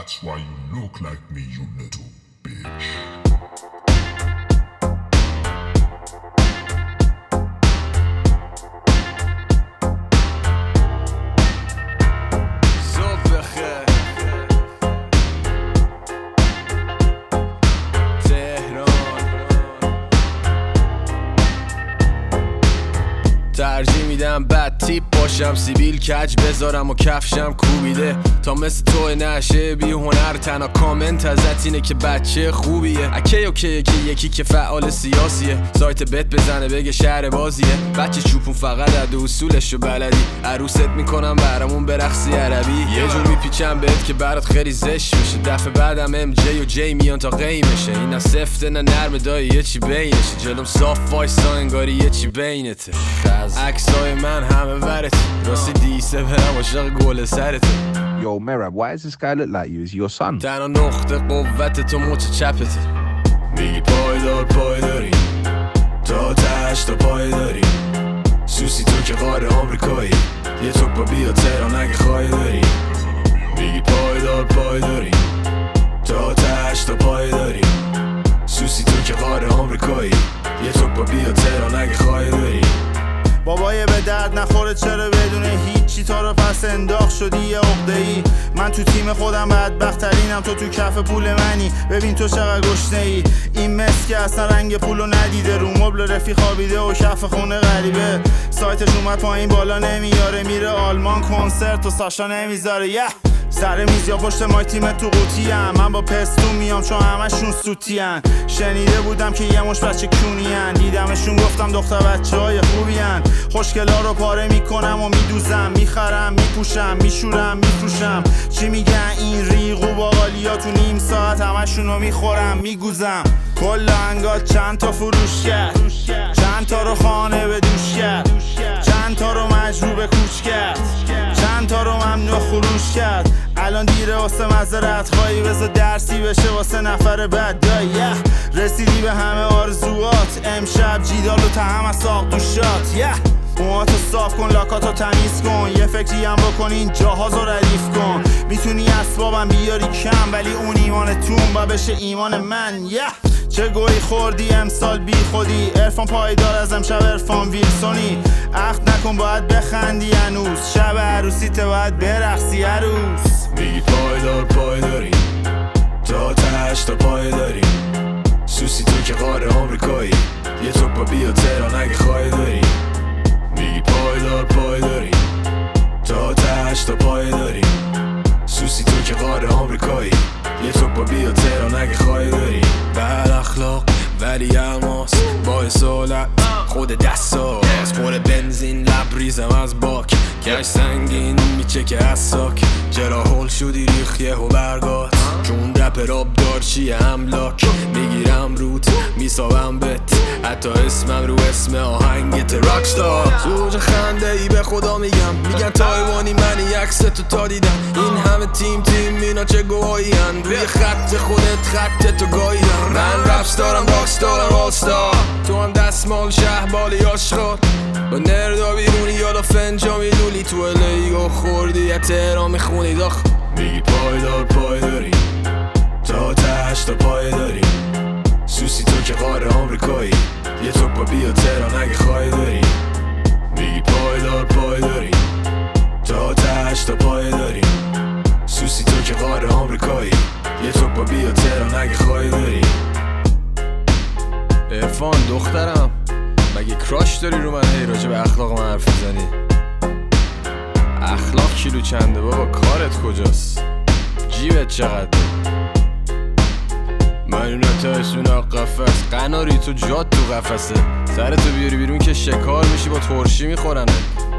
That's why you look like me, you little bitch. ترجیح میدم بد تیپ باشم، سیبیل کج بذارم و کفشم کوبیده، تا مثل تو نشه بی هنر. تنها کامنت ازت اینه که بچه خوبیه. اکی اوکی که یکی که فعال سیاسیه، سایت بت بزنه بگه شهر بازیه. بچه چوپون فقط عد اصولشو بلدی، عروست میکنم برامون برقصی عربی. یه جور میپیچم بهت که برات خیلی زشت میشه، دفعه بعدم ام جی و جی میان تا قیمشه. این نه سفته نه نرم دایی، یه چی بینشه. جلوم صاف وایستا انگاری یه چی بینته. عکسای من همه ورت، راستی دیسه برم عاشق گل سرت. Yo, Merab, why does this guy look like you? Is he your son? تنها نقطه قوت تو مچ چپته. میگی پایداری تا تشت تا پای داری، سوسی تو که غار آمریکایی، یه توپ با بیا تهران اگه خواهی داری. میگی پایداری تا تشت تا پای داری، سوسی تو که غار آمریکایی، یه توپ با بیا تهران اگه خواهی داری. بابای به درد نخوره چرا بدون هیچی تا رو پس انداخت شدی یه عقده‌ای. من تو تیم خودم بدبخترینم، تو کف پول منی. ببین تو چقدر گشنه‌ای، این مس که اصلا رنگ پولو ندیده، رو مبل رفیق خوابیده و کف خونه غریبه. سایتش اومد پایین بالا نمیاره، میره آلمان کنسرت و ساشا نمیذاره. سر میز یا پشت مای تیم تو قوطی ام، من با پستون میام چون همشون سوتی ان. شنیده بودم که یه مش بچه کونی ان، دیدمشون گفتم دختر بچه های خوبی ان. خوشگلا رو پاره میکنم و میدوزم، میخرم میپوشم میشورم میفروشم. چی میگن این ریق و باقالیا، تو نیم ساعت همشون رو میخورم میگوزم. کل انگات چند تا فروش کرد، چند تا رو خانه به دوش کرد، چند تا رو مجبور به کوچ کرد، چند تا رو ممنوع خروش کرد. الان دیره واسه مزرعت خواهی، بذار درسی بشه واسه نفر بد دایی. رسیدی به همه آرزوات، امشب جیدال و تهم از ساق دوشات. موهاتو صاف کن، لاکاتو تمیز کن، یه فکری هم بکن این جاهازو ردیف کن. میتونی اسبابم بیاری کم، ولی اون ایمانتون با بشه ایمان من. چه گویی خوردی امسال بی خودی، عرفان پایدار از امشب عرفان ویلسونی. عقد نکن باید بخندی هنوز، شب عروسیت باید برقصی عروس. میگی پایداری تا تشت تا پای داری، سوسی تو که غار آمریکایی، یه توپ با بیا تهران اگه خواهی داری. میگی پایداری تا تشت تا پای داری، سوسی تو که غار آمریکایی، یه توپ با بیا تهران اگه خواهی داری. بد اخلاق ولی الماس با اصالت خود دستاز، پر بنزین لبریزم از باک، کش سنگین میچکه از ساک. چرا هول شدی ریخیه و برگات، چون رپ راب دار چیه املاک. میگیرم روت میسابم بت، حتی اسمم رو اسم آهنگت راکستار. زوج خنده ای به خدا میگن تایوانی، منی عکستو تا دیدم. این همه تیم اینا چه گوهایی هن، روی خط خودت خط تو گاهیدم. من رپستارم راکستارم آلستار، تو هم دستمال شهبالی عاشقات. با نردا بیرونی یالا فنجا میلولی، تو الیگو خوردی یه تهران میخونی داخ. میگی پایداری تا تشت تا پای داری، سوسی تو که غار آمریکایی، یه توپ با بیا تهران اگه خواهی داری. میگی پایداری تا تشت تا پای داری، سوسی تو که غار آمریکایی، یه توپ با بیا تهران اگه خواهی داری. عرفان دخترم، مگه کراش داری رو من هی راجع به اخلاق من حرف میزنی؟ اخلاق کیلو چنده بابا، کارت کجاست؟ جیبت چقدر؟ من نتایسون قفص قناری تو جات تو قفصه، سرتو بیاری بیرون که شکار میشی با ترشی میخورنه.